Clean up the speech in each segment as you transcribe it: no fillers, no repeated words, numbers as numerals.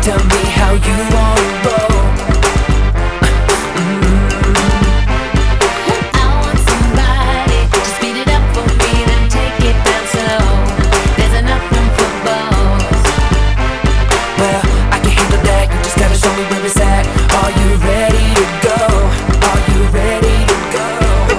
tell me how you wanna roll. I want somebody to speed it up for me, then take it down slow. There's enough room for both. Well, I can handle that, you just gotta show me where it's at. Are you ready to go? Are you ready to go?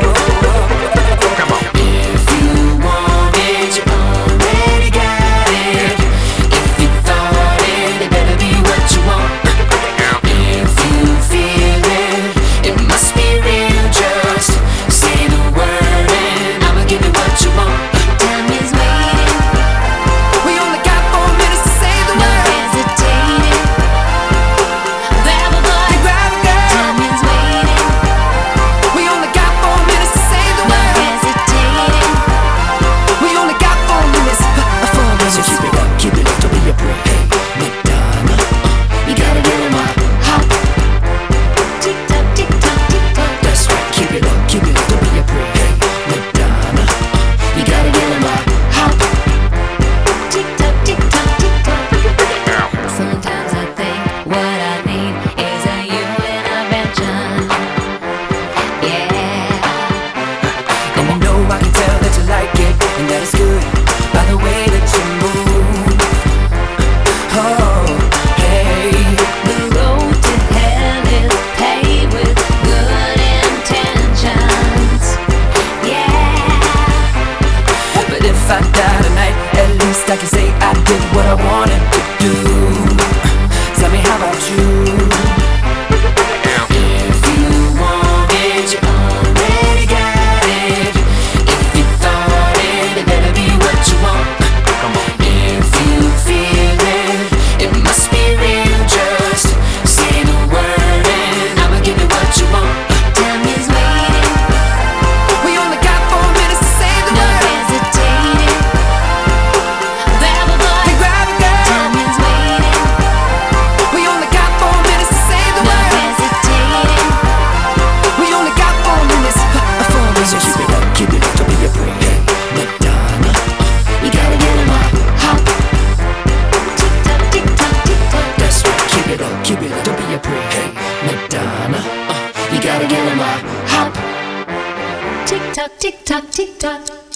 If you want it, you already got it. If you thought it, it better be what you want. If you feel it, it must be real. Just say the word and I'ma give you what you want. Time is waiting, We only got 4 minutes to say the no word. hesitating. Grab a boy, Grab a girl. time is waiting, We only got 4 minutes to say the no word. hesitating. We only got 4 minutes. 4 minutes. So keep it up, don't be a prick. Hey, Madonna, you gotta get on my hop. Tick tock, tick tock, tick tock. That's right, keep it up, don't be a prick. Hey, Madonna, you gotta get on my hop. Tick tock, tick tock, tick tock. Sometimes I think what I need is a you intervention. Yeah. And you know I can tell that you like it, and that it's good by the way that you move. Oh, hey. The road to hell is paved with good intentions. Yeah. But if I die tonight, at least I can say I did what I wanted to do. Tell me, how about you? If you want it, you already got it. If you thought it, it better be what you want. If you feel it, it must be real. Just say the word and I'ma give you what you want. Time is waiting, We only got 4 minutes to say the no word. hesitating. Grab a boy, Grab a girl. time is waiting, We only got 4 minutes to say the no word. hesitating. We only got 4 minutes. 4 minutes. So keep it up, don't be a prick. Hey, Madonna, you gotta get on my hop. Tick tock, tick tock, tick tock. That's right, keep it up, don't be a prick. Hey, Madonna, you gotta get on my hop. Tick tock, tick tock, tick tock.